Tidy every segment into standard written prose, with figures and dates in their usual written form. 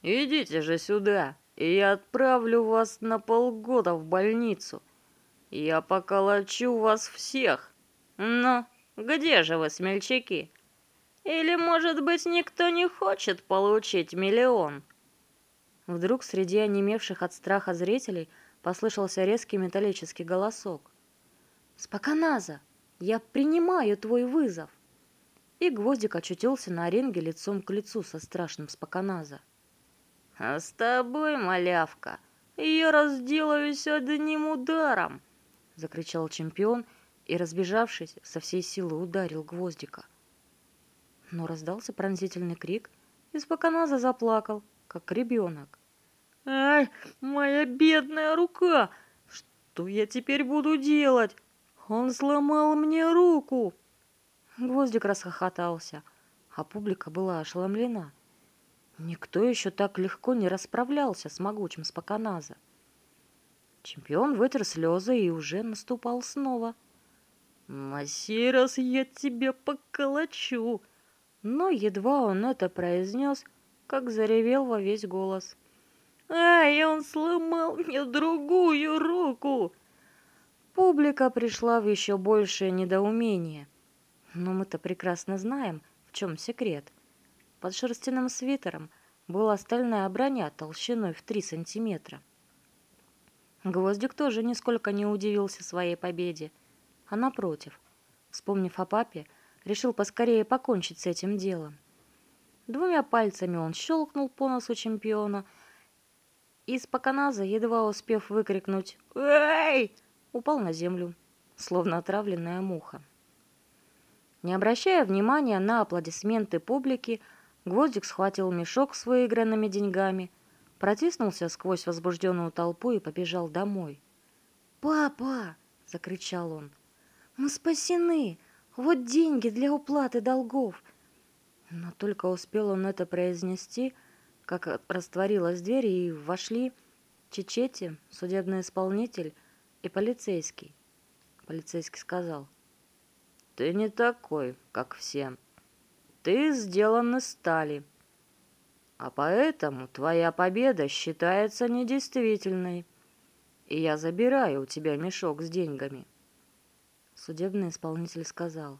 Идите же сюда, и я отправлю вас на полгода в больницу. Я поколочу вас всех. Ну, где же вы, смельчаки? Или, может быть, никто не хочет получить миллион?» Вдруг среди онемевших от страха зрителей послышался резкий металлический голосок. «Споконаза, я принимаю твой вызов!» И Гвоздик очутился на ринге лицом к лицу со страшным Споконаза. «А с тобой, малявка, я разделаюсь одним ударом!» — закричал чемпион и, разбежавшись, со всей силы ударил Гвоздика. Но раздался пронзительный крик, и Споконаза заплакал, как ребенок. «Ай, моя бедная рука! Что я теперь буду делать? Он сломал мне руку!» Гвоздик расхохотался, а публика была ошеломлена. Никто еще так легко не расправлялся с могучим Споконаза. Чемпион вытер слезы и уже наступал снова. «На сей раз я тебя поколочу!» Но едва он это произнес, как заревел во весь голос. «Ай, он сломал мне другую руку!» Публика пришла в еще большее недоумение. Но мы-то прекрасно знаем, в чем секрет. Под шерстяным свитером была стальная броня толщиной в 3 сантиметра. Гвоздик тоже нисколько не удивился своей победе, а напротив, вспомнив о папе, решил поскорее покончить с этим делом. 2 пальцами он щелкнул по носу чемпиона, и Споконаза, едва успев выкрикнуть «Эй!», упал на землю, словно отравленная муха. Не обращая внимания на аплодисменты публики, Гвоздик схватил мешок с выигранными деньгами, протиснулся сквозь возбужденную толпу и побежал домой. «Папа!» — закричал он. «Мы спасены! Вот деньги для уплаты долгов!» Но только успел он это произнести, как растворилась дверь, и вошли Чичети, судебный исполнитель и полицейский. Полицейский сказал: «Ты не такой, как все. Ты сделан из стали, а поэтому твоя победа считается недействительной, и я забираю у тебя мешок с деньгами». Судебный исполнитель сказал: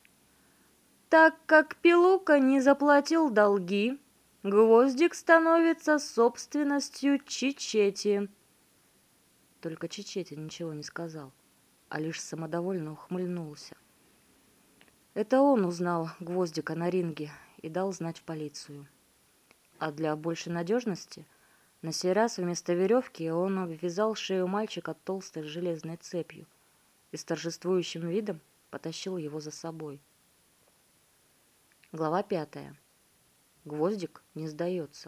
«Так как Пилука не заплатил долги, Гвоздик становится собственностью Чичети». Только Чичети ничего не сказал, а лишь самодовольно ухмыльнулся. Это он узнал Гвоздика на ринге и дал знать в полицию. А для большей надежности на сей раз вместо веревки он обвязал шею мальчика толстой железной цепью и с торжествующим видом потащил его за собой. Глава 5. Гвоздик не сдается.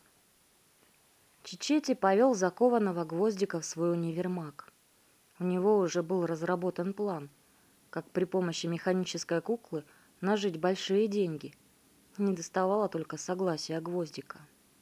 Чичети повел закованного Гвоздика в свой универмаг. У него уже был разработан план, как при помощи механической куклы нажить большие деньги. Не доставало только согласия Гвоздика.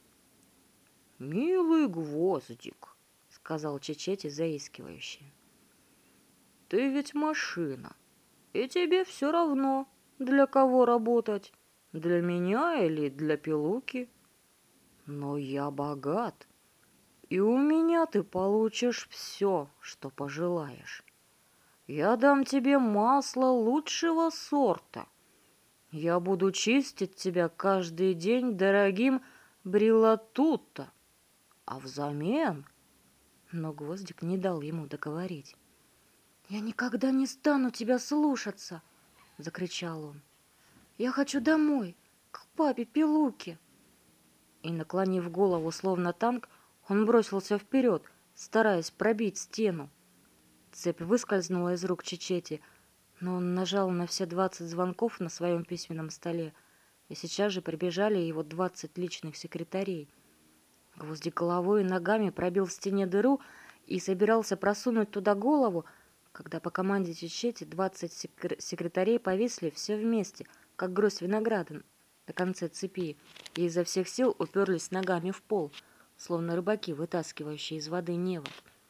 «Милый Гвоздик», — сказал Чичети заискивающе, — «ты ведь машина, и тебе все равно, для кого работать, для меня или для Пилуки. Но я богат, и у меня ты получишь все, что пожелаешь. Я дам тебе масло лучшего сорта. Я буду чистить тебя каждый день дорогим бриллатутто, а взамен...» Но Гвоздик не дал ему договорить. «Я никогда не стану тебя слушаться!» — закричал он. «Я хочу домой, к папе Пилуке!» И, наклонив голову, словно танк, он бросился вперед, стараясь пробить стену. Цепь выскользнула из рук Чичети, но он нажал на все 20 звонков на своем письменном столе, и сейчас же прибежали его 20 личных секретарей. Гвоздик головой и ногами пробил в стене дыру и собирался просунуть туда голову, когда по команде Чичети 20 секретарей повисли все вместе, как гроздь винограда на конце цепи, и изо всех сил уперлись ногами в пол, словно рыбаки, вытаскивающие из воды невод.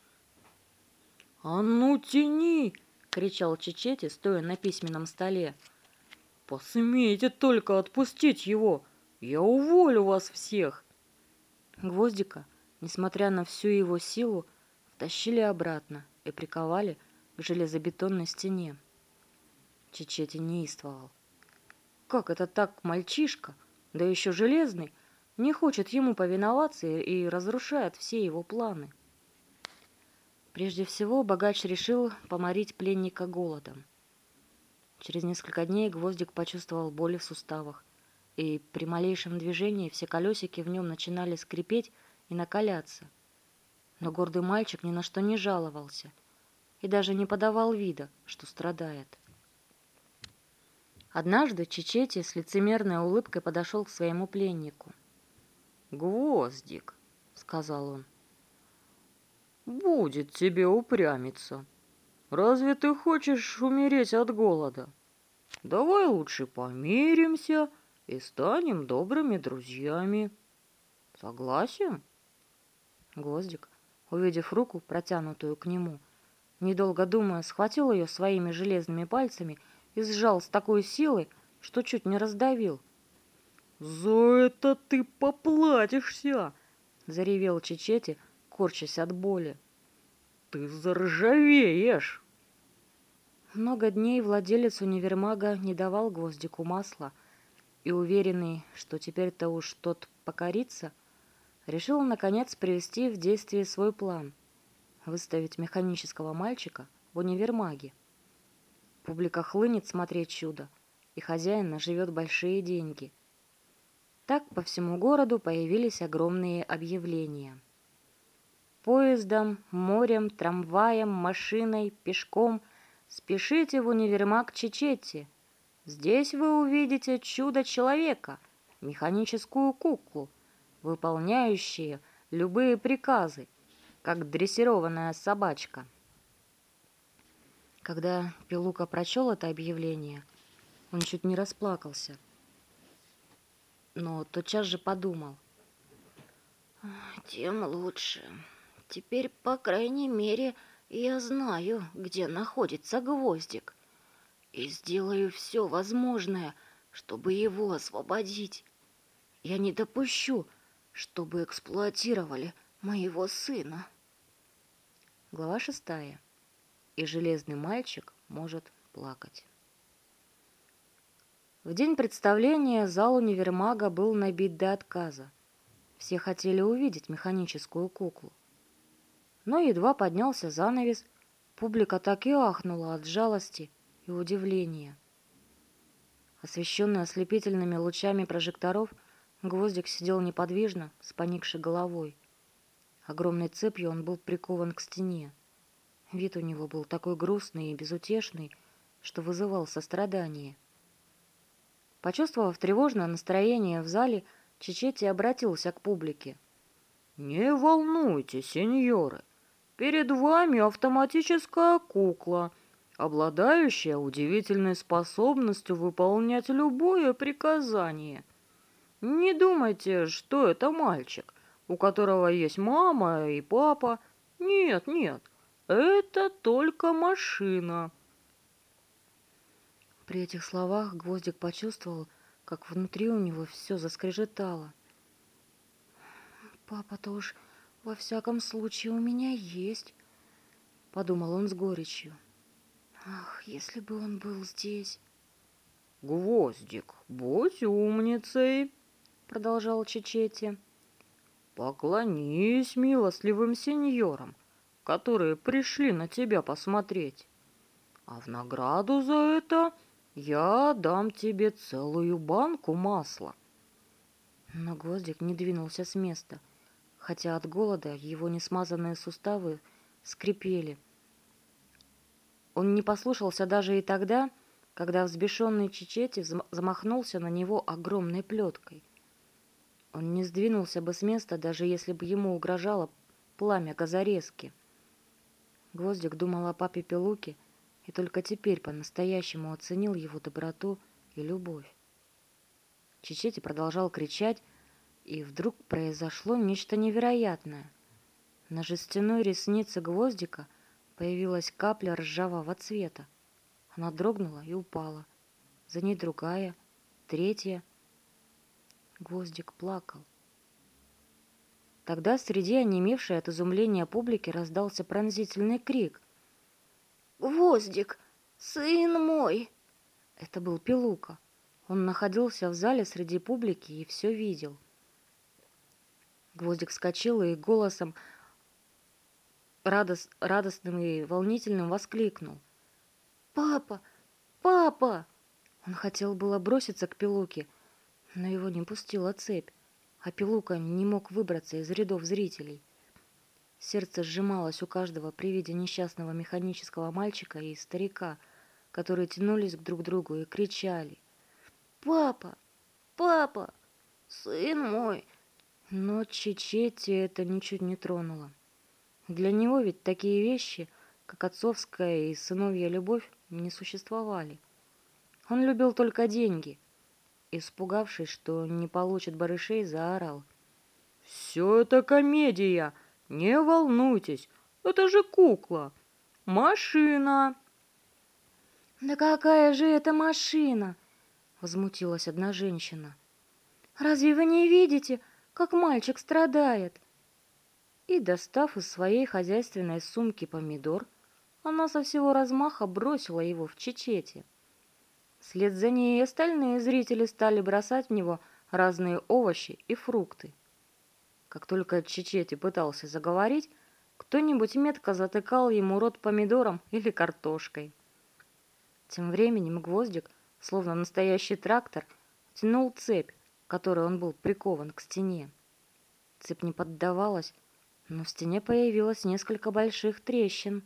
«А ну, тяни!» — кричал Чичети, стоя на письменном столе. «Посмейте только отпустить его! Я уволю вас всех!» Гвоздика, несмотря на всю его силу, втащили обратно и приковали к железобетонной стене. Чичети неистовал. Как это так мальчишка, да еще железный, не хочет ему повиноваться и разрушает все его планы? Прежде всего, богач решил поморить пленника голодом. Через несколько дней Гвоздик почувствовал боли в суставах, и при малейшем движении все колесики в нем начинали скрипеть и накаляться. Но гордый мальчик ни на что не жаловался и даже не подавал вида, что страдает. Однажды Чичети с лицемерной улыбкой подошел к своему пленнику. «Гвоздик», — сказал он, — «будет тебе упрямиться. Разве ты хочешь умереть от голода? Давай лучше помиримся и станем добрыми друзьями. Согласен?» Гвоздик, увидев руку, протянутую к нему, недолго думая, схватил ее своими железными пальцами и сжал с такой силой, что чуть не раздавил. «За это ты поплатишься!» — заревел Чичети, корчась от боли. «Ты заржавеешь!» Много дней владелец универмага не давал Гвоздику масла, и, уверенный, что теперь-то уж тот покорится, решил, наконец, привести в действие свой план — выставить механического мальчика в универмаге. Публика хлынет смотреть чудо, и хозяин наживет большие деньги. Так по всему городу появились огромные объявления. Поездом, морем, трамваем, машиной, пешком спешите в универмаг Чичети. Здесь вы увидите чудо-человека, механическую куклу, выполняющую любые приказы, как дрессированная собачка. Когда Пилука прочел это объявление, он чуть не расплакался. Но тотчас же подумал: «Тем лучше. Теперь, по крайней мере, я знаю, где находится Гвоздик, и сделаю все возможное, чтобы его освободить. Я не допущу, чтобы эксплуатировали моего сына». Глава 6. И железный мальчик может плакать. В день представления зал универмага был набит до отказа. Все хотели увидеть механическую куклу. Но едва поднялся занавес, публика так и ахнула от жалости и удивления. Освещенный ослепительными лучами прожекторов, Гвоздик сидел неподвижно, с поникшей головой. Огромной цепью он был прикован к стене. Вид у него был такой грустный и безутешный, что вызывал сострадание. Почувствовав тревожное настроение в зале, Чичети обратился к публике. «Не волнуйтесь, сеньоры, перед вами автоматическая кукла, обладающая удивительной способностью выполнять любое приказание. Не думайте, что это мальчик, у которого есть мама и папа. Нет, нет, это только машина». При этих словах Гвоздик почувствовал, как внутри у него все заскрежетало. «Папа-то уж во всяком случае у меня есть», — подумал он с горечью. «Ах, если бы он был здесь!» «Гвоздик, будь умницей», — продолжал Чичети. «Поклонись милостливым сеньорам, которые пришли на тебя посмотреть. А в награду за это я дам тебе целую банку масла». Но Гвоздик не двинулся с места, хотя от голода его несмазанные суставы скрипели. Он не послушался даже и тогда, когда взбешенный Чичети замахнулся на него огромной плеткой. Он не сдвинулся бы с места, даже если бы ему угрожало пламя газорезки. Гвоздик думал о папе Пилуке и только теперь по-настоящему оценил его доброту и любовь. Чичети продолжал кричать, и вдруг произошло нечто невероятное. На жестяной реснице Гвоздика появилась капля ржавого цвета. Она дрогнула и упала. За ней другая, третья. Гвоздик плакал. Тогда среди онемевшей от изумления публики раздался пронзительный крик. «Гвоздик, сын мой!» Это был Пилука. Он находился в зале среди публики и все видел. Гвоздик вскочил и голосом радостным и волнительным воскликнул. «Папа! Папа!» Он хотел было броситься к Пилуке, но его не пустила цепь, а Пилука не мог выбраться из рядов зрителей. Сердце сжималось у каждого при виде несчастного механического мальчика и старика, которые тянулись друг к другу и кричали. «Папа! Папа! Сын мой!» Но Чичетти это ничуть не тронуло. Для него ведь такие вещи, как отцовская и сыновья любовь, не существовали. Он любил только деньги. Испугавшись, что не получит барышей, заорал. «Все это комедия! Не волнуйтесь, это же кукла! Машина!» «Да какая же это машина!» — возмутилась одна женщина. «Разве вы не видите, как мальчик страдает?» И, достав из своей хозяйственной сумки помидор, она со всего размаха бросила его в Чичете. Вслед за ней и остальные зрители стали бросать в него разные овощи и фрукты. Как только Чичете пытался заговорить, кто-нибудь метко затыкал ему рот помидором или картошкой. Тем временем Гвоздик, словно настоящий трактор, тянул цепь, которой он был прикован к стене. Цепь не поддавалась, но в стене появилось несколько больших трещин.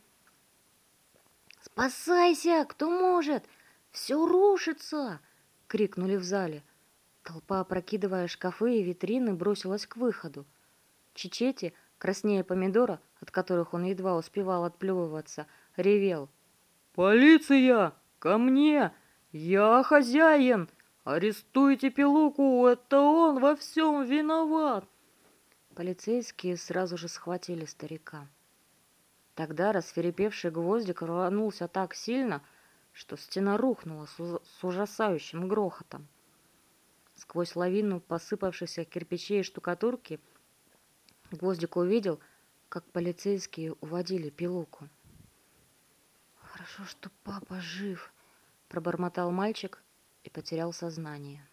«Спасайся, кто может! Все рушится!» — крикнули в зале. Толпа, опрокидывая шкафы и витрины, бросилась к выходу. Чичете, краснея помидора, от которых он едва успевал отплевываться, ревел. «Полиция! Ко мне! Я хозяин! Арестуйте Пилуку, это он во всем виноват!» Полицейские сразу же схватили старика. Тогда рассвирепевший Гвоздик рванулся так сильно, что стена рухнула с ужасающим грохотом. Сквозь лавину посыпавшихся кирпичей и штукатурки Гвоздик увидел, как полицейские уводили Пилуку. «Хорошо, что папа жив», — пробормотал мальчик и потерял сознание.